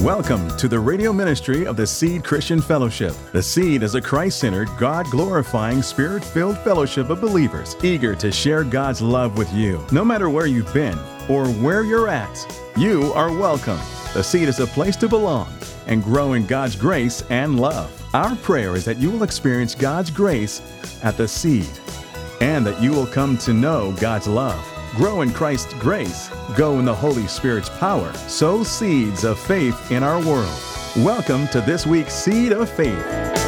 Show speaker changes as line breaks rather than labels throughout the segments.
Welcome to the radio ministry of the Seed Christian Fellowship. The Seed is a Christ-centered, God-glorifying, Spirit-filled fellowship of believers eager to share God's love with you. No matter where you've been or where you're at, you are welcome. The Seed is a place to belong and grow in God's grace and love. Our prayer is that you will experience God's grace at the Seed and that you will come to know God's love. Grow in Christ's grace, go in the Holy Spirit's power, sow seeds of faith in our world. Welcome to this week's Seed of Faith.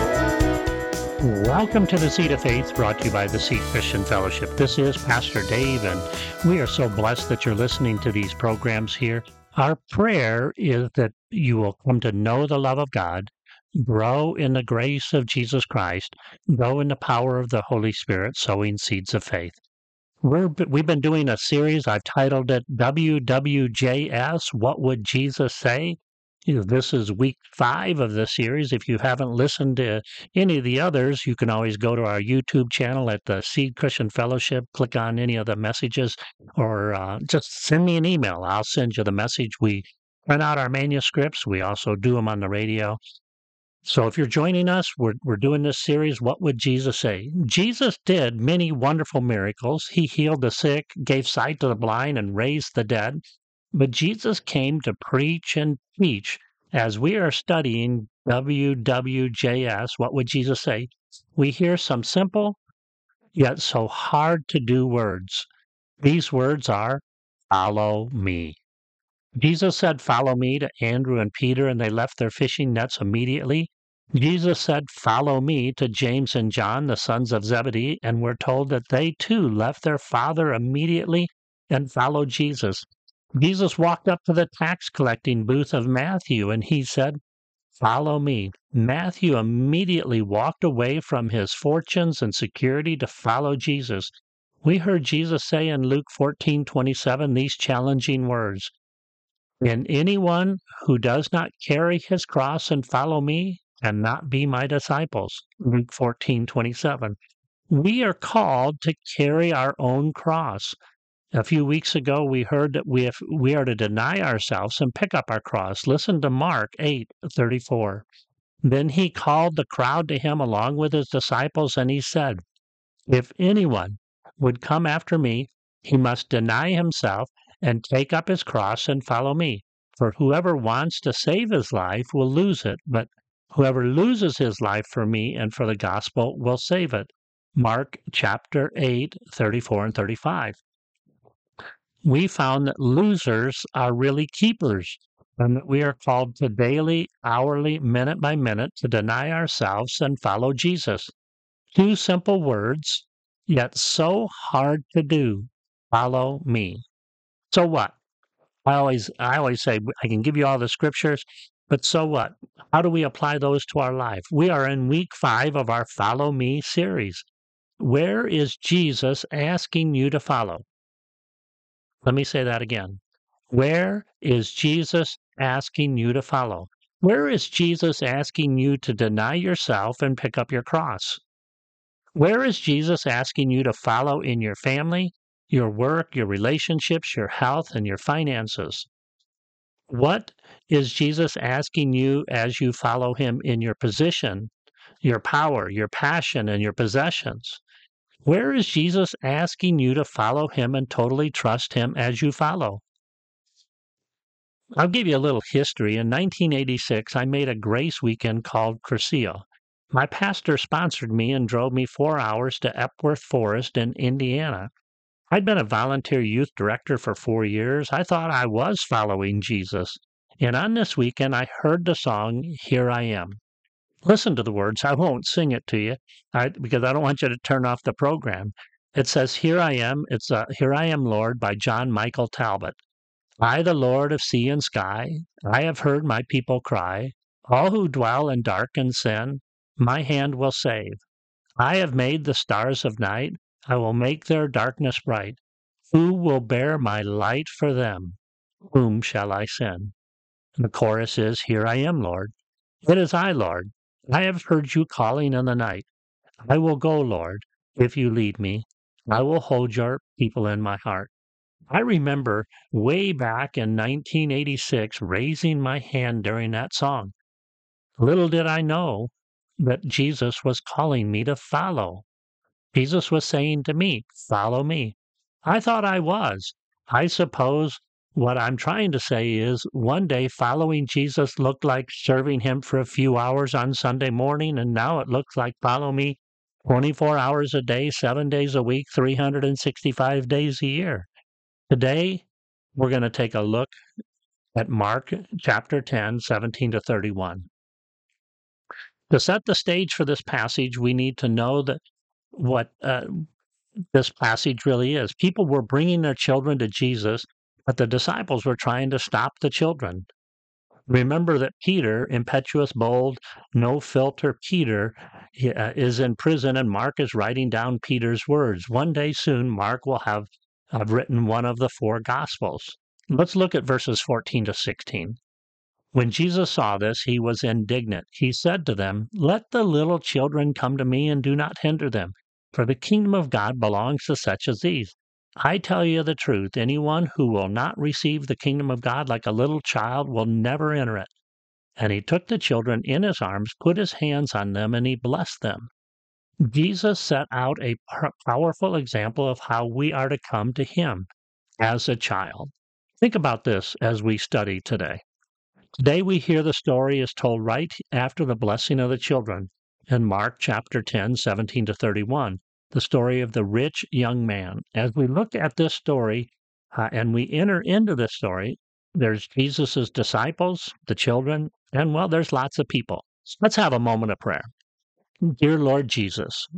Welcome to the Seed of Faith, brought to you by the Seed Christian Fellowship. This is Pastor Dave, and we are so blessed that you're listening to these programs here. Our prayer is that you will come to know the love of God, grow in the grace of Jesus Christ, grow in the power of the Holy Spirit, sowing seeds of faith. We've been doing a series. I've titled it WWJS, What Would Jesus Say? This is week 5 of this series. If you haven't listened to any of the others, you can always go to our YouTube channel at the Seed Christian Fellowship, click on any of the messages, or just send me an email. I'll send you the message. We print out our manuscripts. We also do them on the radio. So if you're joining us, we're doing this series, What Would Jesus Say? Jesus did many wonderful miracles. He healed the sick, gave sight to the blind, and raised the dead. But Jesus came to preach and teach. As we are studying WWJS, What Would Jesus Say? We hear some simple, yet so hard to do words. These words are, follow me. Jesus said, follow me to Andrew and Peter, and they left their fishing nets immediately. Jesus said, follow me to James and John, the sons of Zebedee, and we're told that they too left their father immediately and followed Jesus. Jesus walked up to the tax collecting booth of Matthew, and he said, follow me. Matthew immediately walked away from his fortunes and security to follow Jesus. We heard Jesus say in Luke 14:27 these challenging words, and anyone who does not carry his cross and follow me cannot be my disciples. Luke 14:27. We are called to carry our own cross. A few weeks ago, we heard that we are to deny ourselves and pick up our cross. Listen to Mark 8:34. Then he called the crowd to him along with his disciples, and he said, if anyone would come after me, he must deny himself and take up his cross and follow me. For whoever wants to save his life will lose it, but whoever loses his life for me and for the gospel will save it. Mark chapter 8:34 and 35. We found that losers are really keepers, and that we are called to daily, hourly, minute by minute to deny ourselves and follow Jesus. 2 simple words, yet so hard to do. Follow me. So what? I always say I can give you all the scriptures, but so what? How do we apply those to our life? We are in week 5 of our Follow Me series. Where is Jesus asking you to follow? Let me say that again. Where is Jesus asking you to follow? Where is Jesus asking you to deny yourself and pick up your cross? Where is Jesus asking you to follow in your family, your work, your relationships, your health, and your finances? What is Jesus asking you as you follow him in your position, your power, your passion, and your possessions? Where is Jesus asking you to follow him and totally trust him as you follow? I'll give you a little history. In 1986, I made a grace weekend called Cursillo. My pastor sponsored me and drove me 4 hours to Epworth Forest in Indiana. I'd been a volunteer youth director for 4 years. I thought I was following Jesus. And on this weekend, I heard the song, Here I Am. Listen to the words. I won't sing it to you because I don't want you to turn off the program. It says, Here I Am. It's Here I Am, Lord, by John Michael Talbot. I, the Lord of sea and sky, I have heard my people cry. All who dwell in dark and sin, my hand will save. I have made the stars of night. I will make their darkness bright. Who will bear my light for them? Whom shall I send? And the chorus is, Here I am, Lord. It is I, Lord. I have heard you calling in the night. I will go, Lord, if you lead me. I will hold your people in my heart. I remember way back in 1986 raising my hand during that song. Little did I know that Jesus was calling me to follow. Jesus was saying to me, "Follow me." I thought I was. I suppose what I'm trying to say is one day following Jesus looked like serving him for a few hours on Sunday morning, and now it looks like follow me 24 hours a day, 7 days a week, 365 days a year. Today, we're going to take a look at Mark chapter 10, 17 to 31. To set the stage for this passage, we need to know that what this passage really is. People were bringing their children to Jesus, but the disciples were trying to stop the children. Remember that Peter, impetuous, bold, no filter Peter, is in prison, and Mark is writing down Peter's words. One day soon, Mark will have written one of the four Gospels. Let's look at verses 14 to 16. When Jesus saw this, he was indignant. He said to them, "Let the little children come to me, and do not hinder them, for the kingdom of God belongs to such as these. I tell you the truth, anyone who will not receive the kingdom of God like a little child will never enter it." And he took the children in his arms, put his hands on them, and he blessed them. Jesus set out a powerful example of how we are to come to him as a child. Think about this as we study today. Today we hear the story is told right after the blessing of the children in Mark chapter 10, 17 to 31, the story of the rich young man. As we look at this story and we enter into this story, there's Jesus's disciples, the children, and well, there's lots of people. Let's have a moment of prayer. Dear Lord Jesus,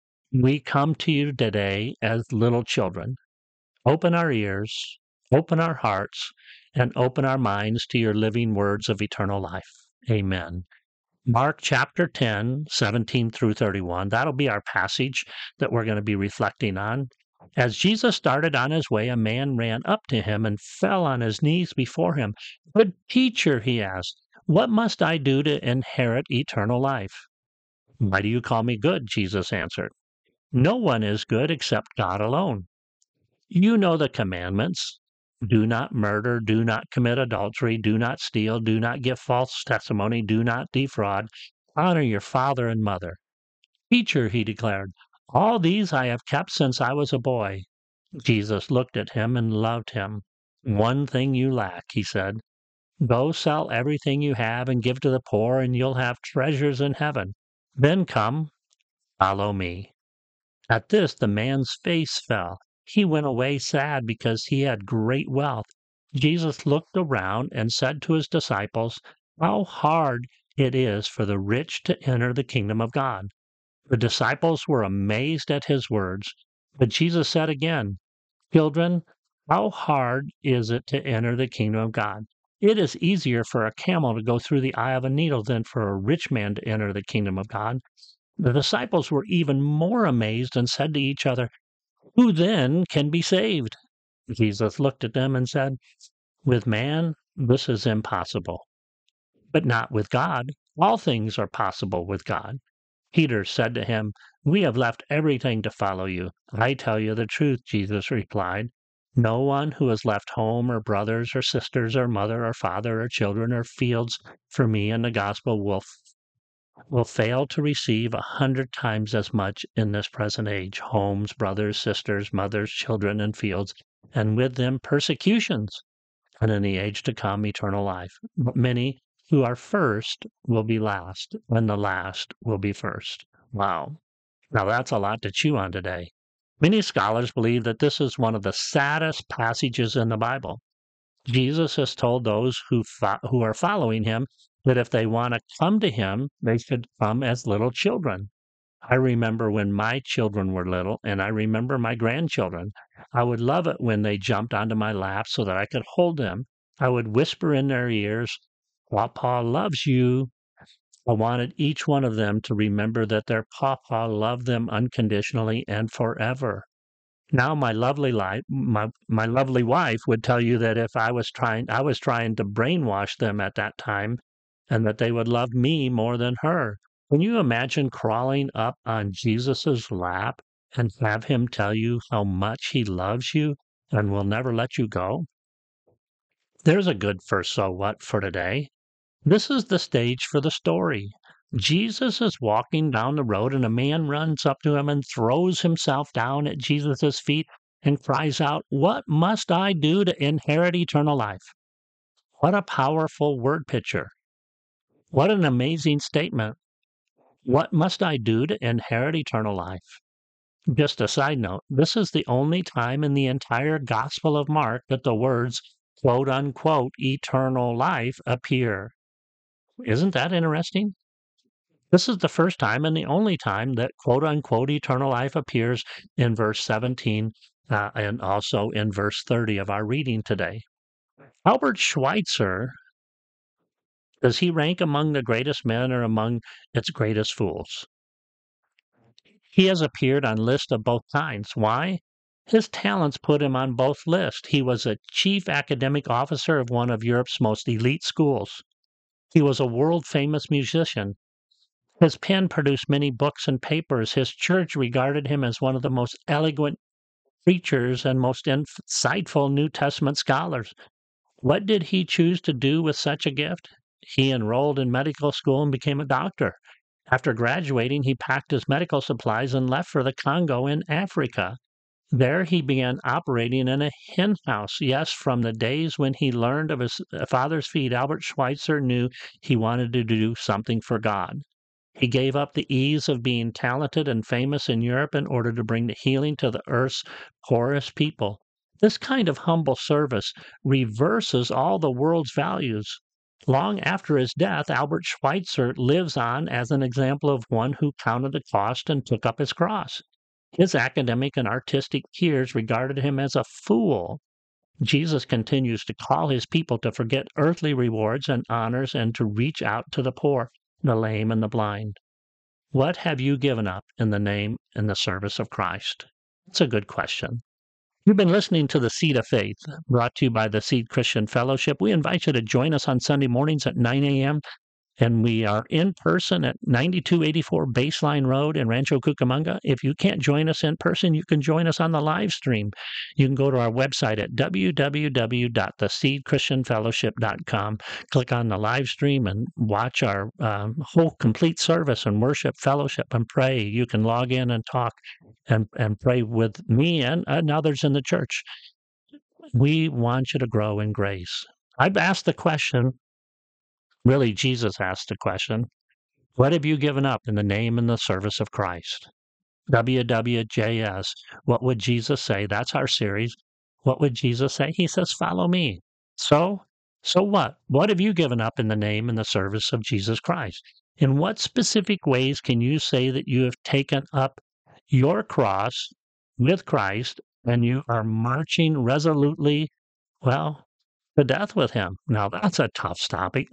we come to you today as little children. Open our ears, open our hearts, and open our minds to your living words of eternal life. Amen. Mark chapter 10, 17 through 31. That'll be our passage that we're going to be reflecting on. As Jesus started on his way, a man ran up to him and fell on his knees before him. "Good teacher," he asked, "what must I do to inherit eternal life?" "Why do you call me good?" Jesus answered. "No one is good except God alone. You know the commandments. Do not murder, do not commit adultery, do not steal, do not give false testimony, do not defraud, honor your father and mother." "Teacher," he declared, "all these I have kept since I was a boy." Jesus looked at him and loved him. "One thing you lack," he said. "Go sell everything you have and give to the poor, and you'll have treasures in heaven. Then come, follow me." At this, the man's face fell. He went away sad because he had great wealth. Jesus looked around and said to his disciples, "How hard it is for the rich to enter the kingdom of God." The disciples were amazed at his words, but Jesus said again, "Children, how hard is it to enter the kingdom of God? It is easier for a camel to go through the eye of a needle than for a rich man to enter the kingdom of God." The disciples were even more amazed and said to each other, "Who then can be saved?" Jesus looked at them and said, "With man, this is impossible, but not with God. All things are possible with God." Peter said to him, "We have left everything to follow you." "I tell you the truth," Jesus replied. "No one who has left home or brothers or sisters or mother or father or children or fields for me and the gospel will fail to receive 100 times as much in this present age: homes, brothers, sisters, mothers, children, and fields, and with them persecutions, and in the age to come eternal life. But many who are first will be last, and the last will be first." Wow. Now that's a lot to chew on today. Many scholars believe that this is one of the saddest passages in the Bible. Jesus has told those who are following him that if they want to come to him, they should come as little children. I remember when my children were little, and I remember my grandchildren. I would love it when they jumped onto my lap so that I could hold them. I would whisper in their ears, "Papa loves you." I wanted each one of them to remember that their papa loved them unconditionally and forever. Now my lovely wife would tell you that if I was trying to brainwash them at that time, and that they would love me more than her. Can you imagine crawling up on Jesus's lap and have him tell you how much he loves you? and will never let you go. There's a good first so what for today. This is the stage for the story. Jesus is walking down the road, and a man runs up to him and throws himself down at Jesus' feet and cries out, "What must I do to inherit eternal life?" What a powerful word picture. What an amazing statement. What must I do to inherit eternal life? Just a side note, this is the only time in the entire Gospel of Mark that the words quote unquote eternal life appear. Isn't that interesting? This is the first time and the only time that quote unquote eternal life appears in verse 17 and also in verse 30 of our reading today. Albert Schweitzer, does he rank among the greatest men or among its greatest fools? He has appeared on lists of both kinds. Why? His talents put him on both lists. He was a chief academic officer of one of Europe's most elite schools. He was a world-famous musician. His pen produced many books and papers. His church regarded him as one of the most eloquent preachers and most insightful New Testament scholars. What did he choose to do with such a gift? He enrolled in medical school and became a doctor. After graduating, he packed his medical supplies and left for the Congo in Africa. There he began operating in a hen house. Yes, from the days when he learned of his father's feed, Albert Schweitzer knew he wanted to do something for God. He gave up the ease of being talented and famous in Europe in order to bring the healing to the earth's poorest people. This kind of humble service reverses all the world's values. Long after his death, Albert Schweitzer lives on as an example of one who counted the cost and took up his cross. His academic and artistic peers regarded him as a fool. Jesus continues to call his people to forget earthly rewards and honors and to reach out to the poor, the lame, and the blind. What have you given up in the name and the service of Christ? It's a good question. You've been listening to The Seed of Faith, brought to you by the Seed Christian Fellowship. We invite you to join us on Sunday mornings at 9 a.m. And we are in person at 9284 Baseline Road in Rancho Cucamonga. If you can't join us in person, you can join us on the live stream. You can go to our website at www.theseedchristianfellowship.com, click on the live stream and watch our whole complete service and worship, fellowship, and pray. You can log in and talk and pray with me and others in the church. We want you to grow in grace. I've asked the question, really, Jesus asked the question, what have you given up in the name and the service of Christ? WWJS, what would Jesus say? That's our series. What would Jesus say? He says, follow me. So what? What have you given up in the name and the service of Jesus Christ? In what specific ways can you say that you have taken up your cross with Christ and you are marching resolutely, well, to death with him? Now that's a tough topic.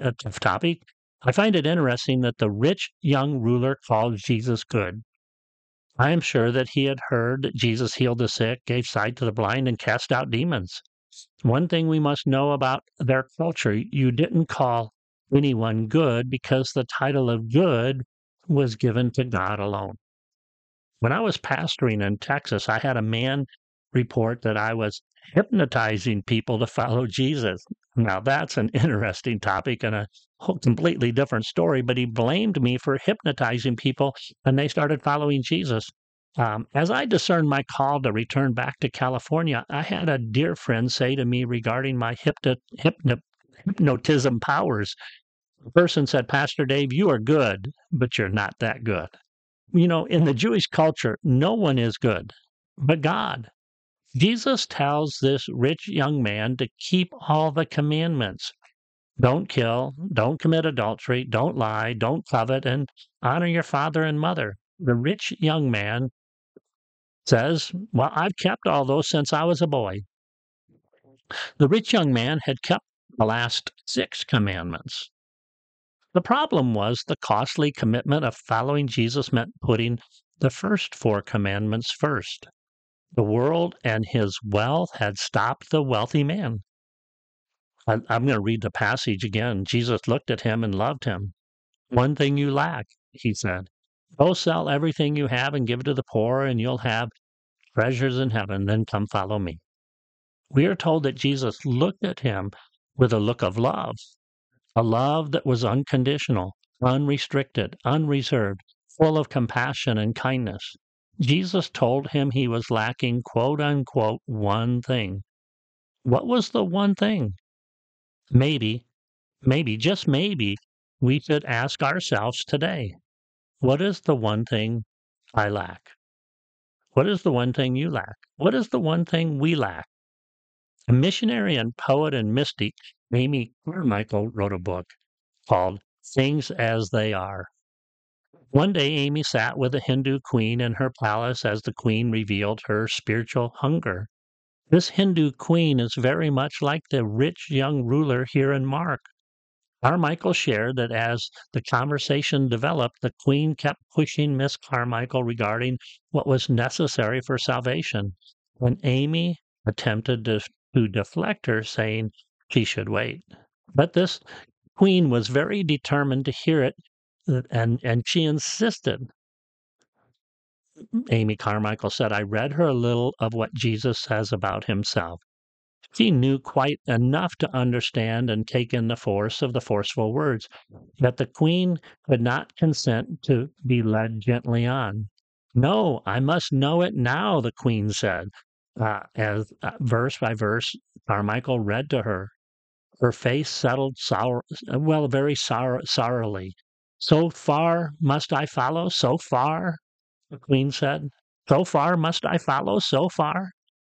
I find it interesting that the rich young ruler called Jesus good. I am sure that he had heard that Jesus healed the sick, gave sight to the blind, and cast out demons. One thing we must know about their culture, you didn't call anyone good because the title of good was given to God alone. When I was pastoring in Texas, I had a man report that I was hypnotizing people to follow Jesus. Now, that's an interesting topic and a whole completely different story, but he blamed me for hypnotizing people and they started following Jesus. As I discerned my call to return back to California, I had a dear friend say to me regarding my hypnotism powers. The person said, Pastor Dave, you are good, but you're not that good. You know, in the Jewish culture, no one is good but God. Jesus tells this rich young man to keep all the commandments. Don't kill, don't commit adultery, don't lie, don't covet, and honor your father and mother. The rich young man says, well, I've kept all those since I was a boy. The rich young man had kept the last 6 commandments. The problem was the costly commitment of following Jesus meant putting the first 4 commandments first. The world and his wealth had stopped the wealthy man. I'm going to read the passage again. Jesus looked at him and loved him. One thing you lack, he said. Go sell everything you have and give it to the poor, and you'll have treasures in heaven. Then come follow me. We are told that Jesus looked at him with a look of love, a love that was unconditional, unrestricted, unreserved, full of compassion and kindness. Jesus told him he was lacking, quote unquote, one thing. What was the one thing? Maybe, just maybe, we should ask ourselves today, what is the one thing I lack? What is the one thing you lack? What is the one thing we lack? A missionary and poet and mystic, Amy Carmichael, wrote a book called Things as They Are. One day, Amy sat with a Hindu queen in her palace as the queen revealed her spiritual hunger. This Hindu queen is very much like the rich young ruler here in Mark. Carmichael shared that as the conversation developed, the queen kept pushing Miss Carmichael regarding what was necessary for salvation, and Amy attempted to deflect her, saying she should wait. But this queen was very determined to hear it, and she insisted. Amy Carmichael said, I read her a little of what Jesus says about himself. She knew quite enough to understand and take in the force of the forceful words, yet the queen could not consent to be led gently on. No, I must know it now, the queen said, as verse by verse Carmichael read to her. Her face settled very sorrowfully. So far must I follow, so far, the queen said. So far must I follow, so far?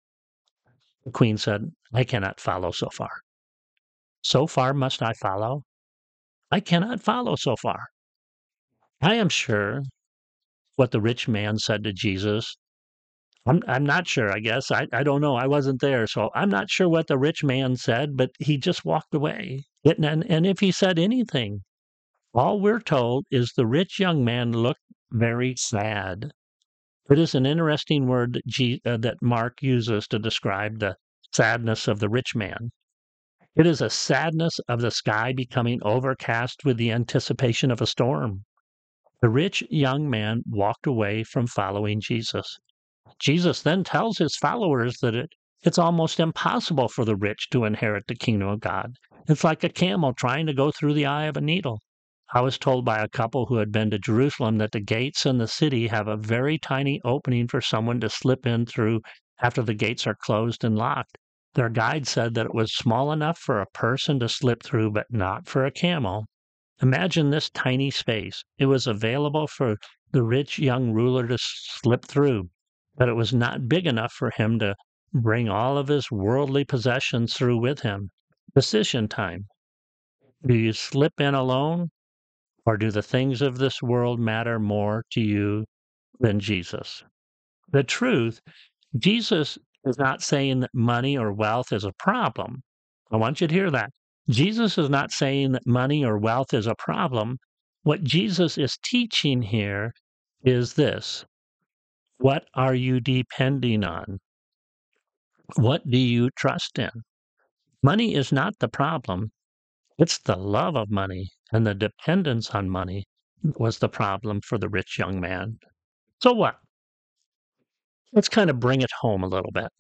The queen said, I cannot follow so far. So far must I follow? I cannot follow so far. I am sure what the rich man said to Jesus. I'm not sure, I guess. I don't know. I wasn't there. So I'm not sure what the rich man said, but he just walked away. And if he said anything, all we're told is the rich young man looked very sad. It is an interesting word that Mark uses to describe the sadness of the rich man. It is a sadness of the sky becoming overcast with the anticipation of a storm. The rich young man walked away from following Jesus. Jesus then tells his followers that it's almost impossible for the rich to inherit the kingdom of God. It's like a camel trying to go through the eye of a needle. I was told by a couple who had been to Jerusalem that the gates in the city have a very tiny opening for someone to slip in through after the gates are closed and locked. Their guide said that it was small enough for a person to slip through, but not for a camel. Imagine this tiny space. It was available for the rich young ruler to slip through, but it was not big enough for him to bring all of his worldly possessions through with him. Decision time. Do you slip in alone, or do the things of this world matter more to you than Jesus? The truth, Jesus is not saying that money or wealth is a problem. I want you to hear that. Jesus is not saying that money or wealth is a problem. What Jesus is teaching here is this. What are you depending on? What do you trust in? Money is not the problem. It's the love of money and the dependence on money was the problem for the rich young man. So what? Let's kind of bring it home a little bit.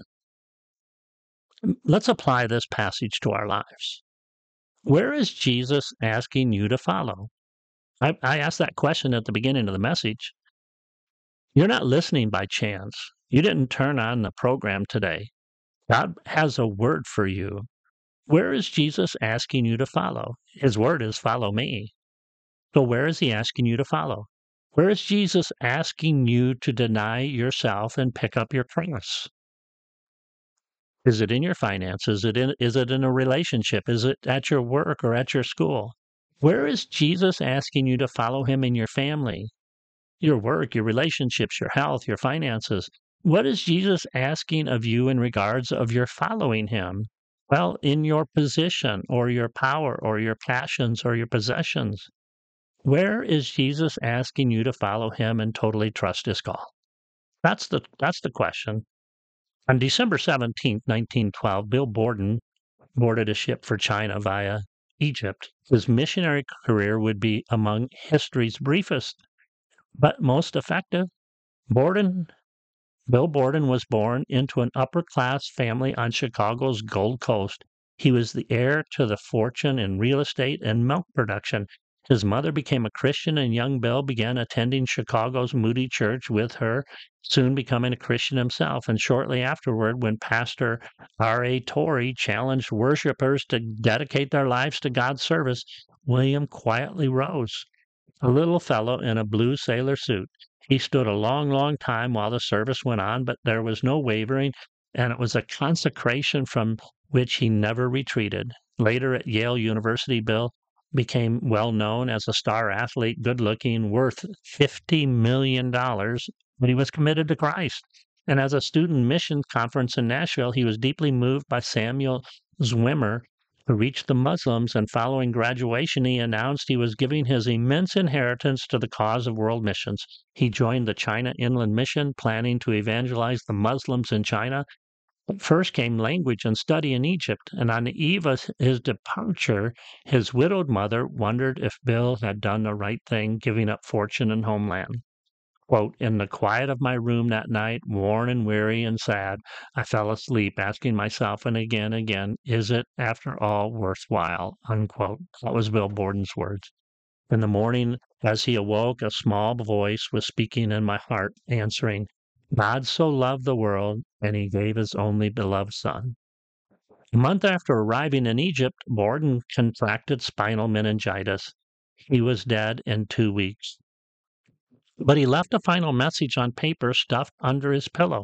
Let's apply this passage to our lives. Where is Jesus asking you to follow? I asked that question at the beginning of the message. You're not listening by chance. You didn't turn on the program today. God has a word for you. Where is Jesus asking you to follow? His word is follow me. So where is he asking you to follow? Where is Jesus asking you to deny yourself and pick up your cross? Is it in your finances? Is it in a relationship? Is it at your work or at your school? Where is Jesus asking you to follow him in your family, your work, your relationships, your health, your finances? What is Jesus asking of you in regards of your following him? Well, in your position or your power or your passions or your possessions. Where is Jesus asking you to follow him and totally trust his call? That's the question. On December 17th, 1912, Bill Borden boarded a ship for China via Egypt. His missionary career would be among history's briefest, but most effective. Borden Bill Borden was born into an upper-class family on Chicago's Gold Coast. He was the heir to the fortune in real estate and milk production. His mother became a Christian, and young Bill began attending Chicago's Moody Church with her, soon becoming a Christian himself. And shortly afterward, when Pastor R.A. Torrey challenged worshipers to dedicate their lives to God's service, William quietly rose. A little fellow in a blue sailor suit. He stood a long time while the service went on, but there was no wavering, and it was a consecration from which he never retreated. Later at Yale University, Bill became well known as a star athlete, good looking, worth $50 million, but he was committed to Christ. And as a student mission conference in Nashville, he was deeply moved by Samuel Zwimmer to reach the Muslims, and following graduation, he announced he was giving his immense inheritance to the cause of world missions. He joined the China Inland Mission, planning to evangelize the Muslims in China. But first came language and study in Egypt, and on the eve of his departure, his widowed mother wondered if Bill had done the right thing, giving up fortune and homeland. Quote, in the quiet of my room that night, worn and weary and sad, I fell asleep, asking myself and again, is it, after all, worthwhile? Unquote. That was Bill Borden's words. In the morning, as he awoke, a small voice was speaking in my heart, answering, God so loved the world, and he gave his only beloved Son. A month after arriving in Egypt, Borden contracted spinal meningitis. He was dead in 2 weeks. But he left a final message on paper stuffed under his pillow.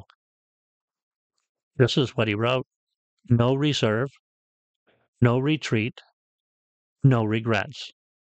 This is what he wrote: no reserve, no retreat, no regrets.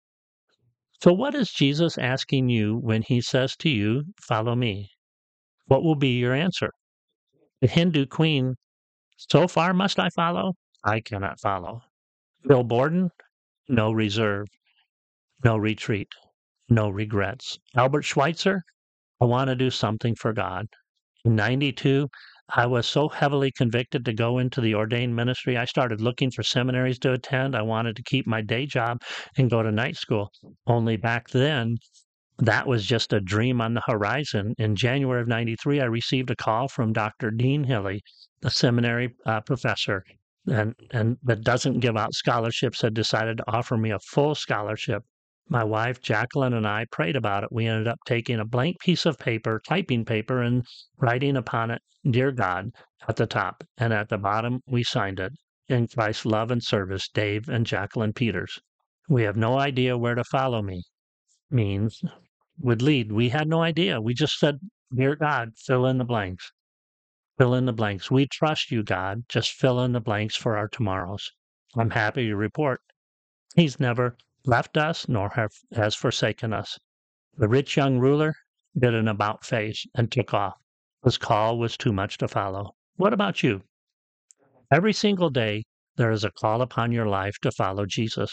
So what is Jesus asking you when he says to you, follow me? What will be your answer? The Hindu queen, so far must I follow? I cannot follow. Bill Borden, no reserve, no retreat, no regrets. Albert Schweitzer, I want to do something for God. In 92, I was so heavily convicted to go into the ordained ministry, I started looking for seminaries to attend. I wanted to keep my day job and go to night school. Only back then, that was just a dream on the horizon. In January of 93, I received a call from Dr. Dean Hilley, the seminary professor, and that doesn't give out scholarships, had decided to offer me a full scholarship. My wife, Jacqueline, and I prayed about it. We ended up taking a blank piece of paper, typing paper, and writing upon it, Dear God, at the top. And at the bottom, we signed it, In Christ's love and service, Dave and Jacqueline Peters. We have no idea where to follow me means would lead. We had no idea. We just said, Dear God, fill in the blanks. Fill in the blanks. We trust you, God. Just fill in the blanks for our tomorrows. I'm happy to report he's never left us nor has forsaken us. The rich young ruler did an about face and took off. His call was too much to follow. What about you? Every single day, there is a call upon your life to follow Jesus.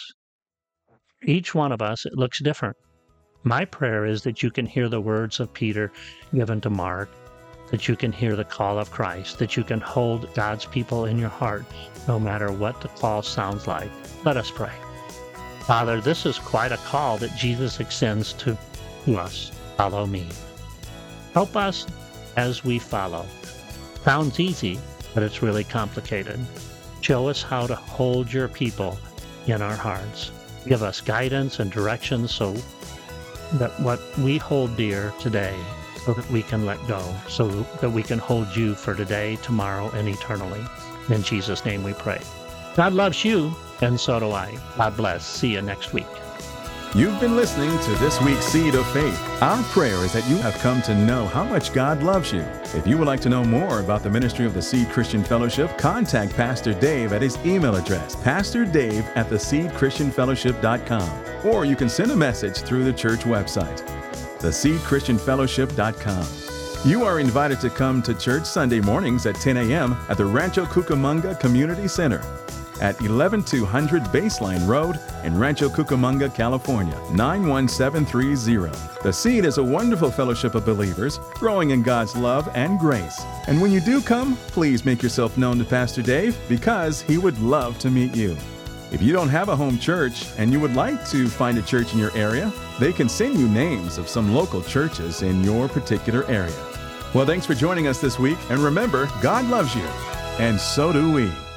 Each one of us, it looks different. My prayer is that you can hear the words of Peter given to Mark, that you can hear the call of Christ, that you can hold God's people in your heart, no matter what the call sounds like. Let us pray. Father, this is quite a call that Jesus extends to us. Follow me. Help us as we follow. Sounds easy, but it's really complicated. Show us how to hold your people in our hearts. Give us guidance and direction so that what we hold dear today, so that we can let go, so that we can hold you for today, tomorrow, and eternally. In Jesus' name we pray. God loves you, and so do I. God bless. See you next week.
You've been listening to this week's Seed of Faith. Our prayer is that you have come to know how much God loves you. If you would like to know more about the ministry of the Seed Christian Fellowship, contact Pastor Dave at his email address, pastordave@theseedchristianfellowship.com, or you can send a message through the church website, theseedchristianfellowship.com. You are invited to come to church Sunday mornings at 10 a.m. at the Rancho Cucamonga Community Center at 11200 Baseline Road in Rancho Cucamonga, California, 91730. The Seed is a wonderful fellowship of believers growing in God's love and grace. And when you do come, please make yourself known to Pastor Dave because he would love to meet you. If you don't have a home church and you would like to find a church in your area, they can send you names of some local churches in your particular area. Well, thanks for joining us this week. And remember, God loves you. And so do we.